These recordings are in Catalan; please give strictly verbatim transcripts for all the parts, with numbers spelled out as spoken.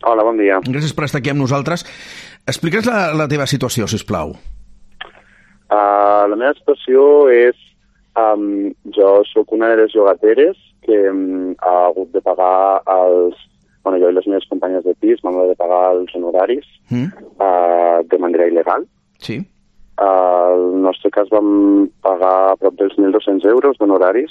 Hola, bon dia. Gràcies per estar aquí amb nosaltres. Explica'ns la, la teva situació, sisplau. Uh, la meva situació és... Um, jo sóc una de les llogateres que um, ha hagut de pagar els... Bueno, jo i les meves companyes de pis m'han hagut de pagar els honoraris mm. uh, de manera il·legal. Sí. Uh, el nostre cas vam pagar prop dels mil dos-cents euros d'honoraris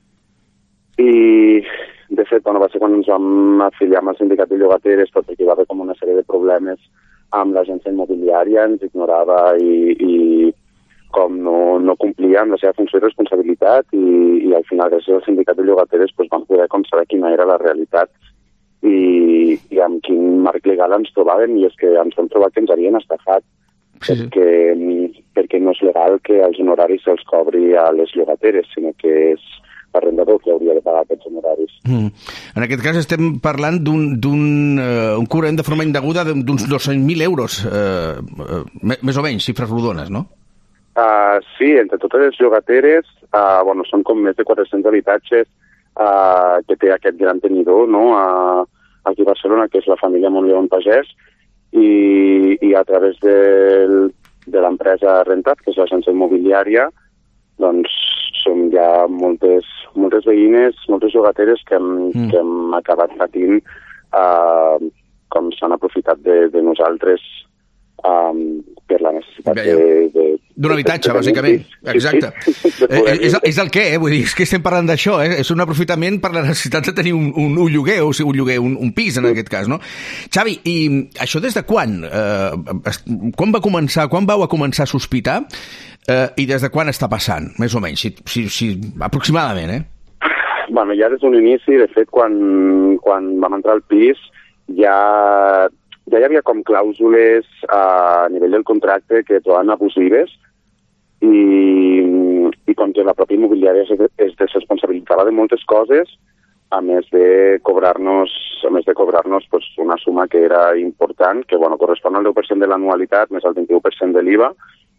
i, de fet, bueno, va ser quan ens vam afiliar amb el sindicat de llogateres, tot perquè hi va haver com una sèrie de problemes amb l'agència immobiliària, ens ignorava i, i com no, no complia amb la seva funció i responsabilitat i, i al final, gràcies al sindicat de llogateres, doncs, vam poder com saber quina era la realitat i, i amb quin marc legal ens trobàvem, i és que ens vam trobar que ens havien estafat. Sí, sí. Perquè, perquè no és legal que els honoraris se'ls cobri a les llogateres, sinó que és l'arrendador que hauria de pagar aquests honoraris. Mm. En aquest cas estem parlant d'un, d'un uh, un cobrament de forma indeguda d'uns dos-cents mil euros, uh, uh, més o menys, xifres rodones, no? Uh, sí, entre totes les llogateres, uh, bueno, són com més de quatre-cents habitatges uh, que té aquest gran tenidor, no?, uh, aquí a Barcelona, que és la família Montleón Pagès, i, i a través de, de l'empresa Rentat, que és l'agència immobiliària, doncs som ja moltes, moltes veïnes, moltes llogateres que hem, mm. que hem acabat patint eh, com s'han aprofitat de, de nosaltres um, per la necessitat de... de d'un habitatge, bàsicament. Exacte. Sí, sí. Eh, és, és el què, eh? Vull dir, és que estem parlant d'això, eh? És un aprofitament per la necessitat de tenir un, un, un lloguer, o sigui, un lloguer, un, un pis, en sí. aquest cas, no? Xavi, i això des de quan? Eh, quan va començar, quan vau a començar a sospitar eh, i des de quan està passant, més o menys, si, si, si, aproximadament, eh? Bueno, ja des d'un inici, de fet, quan, quan vam entrar al pis, ja... ja hi havia com clàusules a nivell del contracte que trobaven abusives i, i com que la pròpia immobiliària es, es desresponsabilitzava de moltes coses, a més de cobrar-nos, a més de cobrar-nos pues, una suma que era important, que bueno, correspon al deu per cent de l'anualitat més al vint-i-u per cent de l'I V A.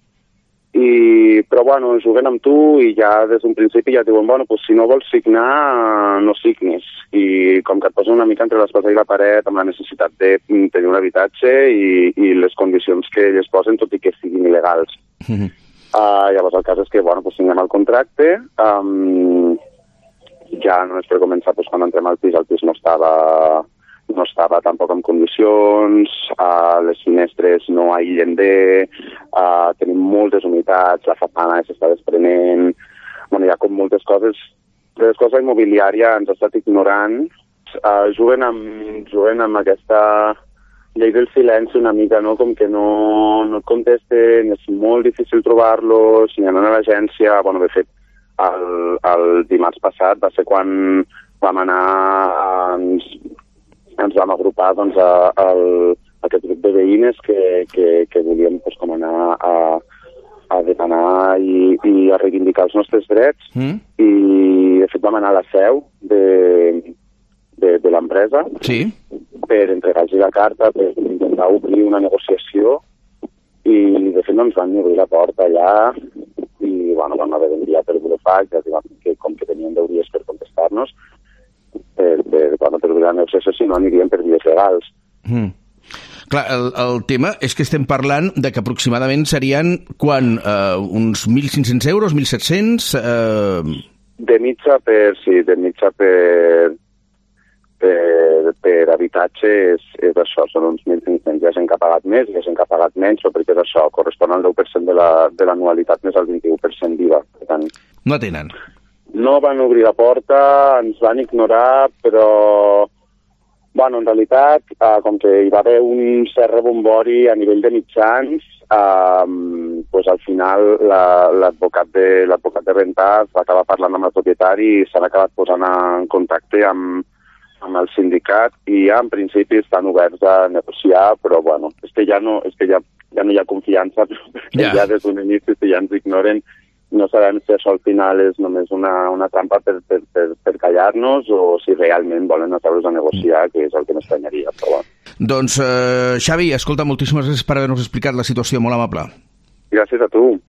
I, però bueno, juguen amb tu i ja des d'un principi ja et diuen, bueno, pues, si no vols signar, no signis. I com que et posen una mica entre l'espasa i la paret amb la necessitat de tenir un habitatge i, i les condicions que elles posen, tot i que siguin il·legals. Mm-hmm. Uh, llavors el cas és que, bueno, pues, signem el contracte, um, ja només per començar, pues, quan entrem al pis, el pis no estava... no estava tampoc en condicions, uh, les finestres no aïllen bé, uh, tenim moltes humitats, la façana s'està desprenent, bueno, hi ha com moltes coses. Les coses immobiliària ens ha estat ignorant, uh, juguen, amb, juguen amb aquesta llei del silenci una mica, no? Com que no, no et contesten, és molt difícil trobar-los, si anem a l'agència, bueno, de fet, el, el dimarts passat va ser quan vam anar a... Ens, ens vam agrupar doncs, a, a, a aquest grup de veïnes que, que, que volíem doncs, com anar a, a demanar i, i a reivindicar els nostres drets. Mm. I, de fet, vam anar a la seu de, de, de l'empresa sí. per entregar-los la carta, per intentar obrir una negociació i, de fet, no ens van obrir la porta allà i, bueno, vam haver d'enviar per burofax, ja que com que tenien deu dies per contestar-nos, per, per, per, per la negociació, si no anirien per vies legals. Mm. Clar, el, el tema és que estem parlant de que aproximadament serien quan, eh, uns mil cinc-cents euros, mil set-cents... Eh... De mitja per, sí, de mitja per, per, per habitatge és, és això, són uns mil cinc-cents. Hi ha gent que ha pagat més, hi ha gent que ha pagat menys, o perquè és això, correspon al deu per cent de l'anualitat la, de més al vint-i-u per cent d'I V A. Per tant, no tenen. No van obrir la porta, ens van ignorar, però, bueno, en realitat, eh, com que hi va haver un cert rebombori a nivell de mitjans, eh, pues al final l'advocat de, l'advocat de Rentat va acabar parlant amb el propietari i s'han acabat posant en contacte amb, amb el sindicat i ja en principi estan oberts a negociar, però bueno, és que ja no, és que ja, ja no hi ha confiança, perquè yeah. ja des d'un inici si ja ens ignoren, no sabem si això al final és només una, una trampa per, per, per, per callar-nos o si realment volen atreure-nos a negociar, que és el que m'estranyaria. Però bueno. Doncs, eh, Xavi, escolta, moltíssimes gràcies per haver-nos explicat la situació, molt amable. Gràcies a tu.